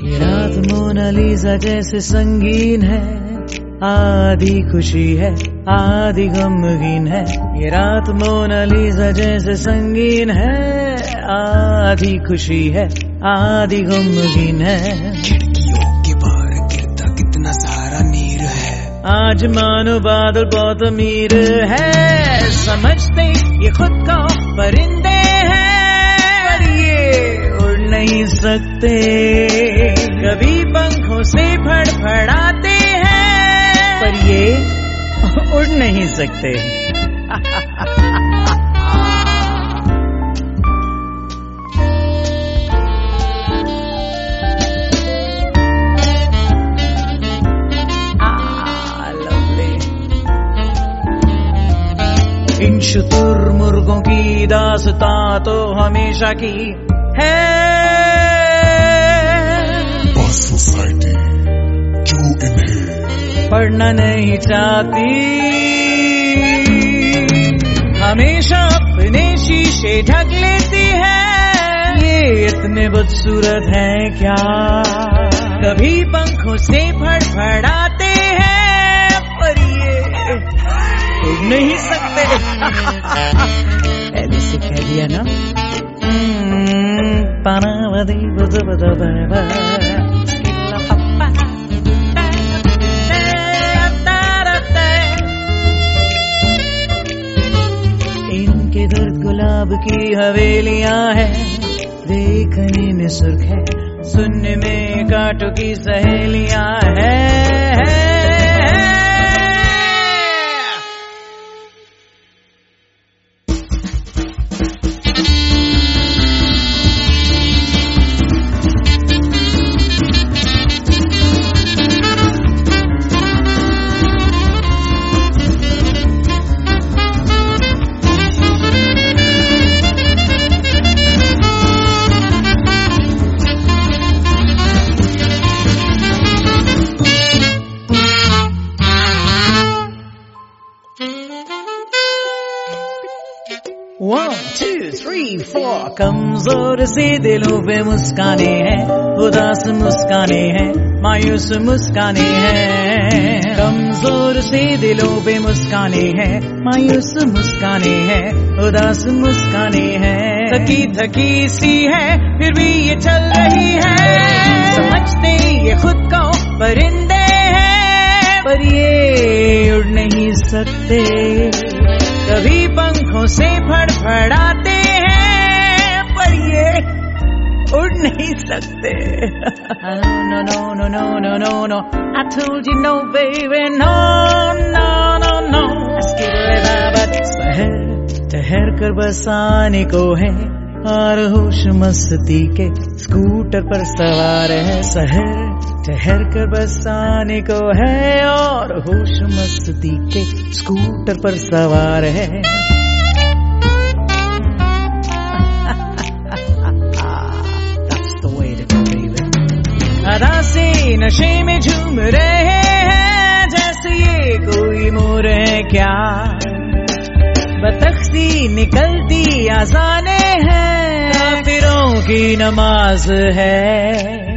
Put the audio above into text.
ये रात मोनालिसा जैसे संगीन है, आधी खुशी है आधी गमगीन है। ये रात मोनालिसा जैसे संगीन है, आधी खुशी है आधी गमगीन है। खिड़कियों के बाहर गिरता कितना सारा नीर है, आज मानो बादल बहुत अमीर है। समझते ये खुद को परिंदे हैं, पर ये उड़ नहीं सकते, कभी पंखों से फड़फड़ाते हैं, पर ये उड़ नहीं सकते। इन शुतुरमुर्गों की दास्तां तो हमेशा की है, और सोसाइटी जो इन्हें पढ़ना नहीं चाहती, हमेशा अपने शीशे ढक लेती है। ये इतने बदसूरत हैं क्या, कभी पंखों से फड़फड़ाते हैं, पर ये उड़ नहीं सकते। पहले से कह दिया ना। इनके घर गुलाब की हवेलियां हैं, देखने में सुर्ख है, सुनने में कांटों की सहेलियां हैं। One, two, three, four. कमजोर से दिलों पे मुस्काने हैं, उदास मुस्काने हैं, मायूस मुस्काने हैं। कमजोर से दिलों पे मुस्काने हैं, मायूस मुस्काने हैं, उदास मुस्काने हैं। थकी थकी सी है फिर भी ये चल रही है, समझते ये खुद को परिंदे हैं, पर ये उड़ नहीं सकते, कभी पंखों से फड़फड़ाते हैं, पर ये उड़ नहीं सकते। No, no, no, no, no, no, no. I told you no, baby, no, no, no, no. सहर ठहर कर बसाने को है, और होश मस्ती के स्कूटर पर सवार है। सहर ठहर कर बसाने को है, और होश मस्ती के स्कूटर पर सवार है। That's the way to go, baby. अदा से नशे में झूम रहे हैं, जैसे ये कोई मोर है क्या, बतख्ती निकलती आज़ाने हैं, काफिरों की नमाज है।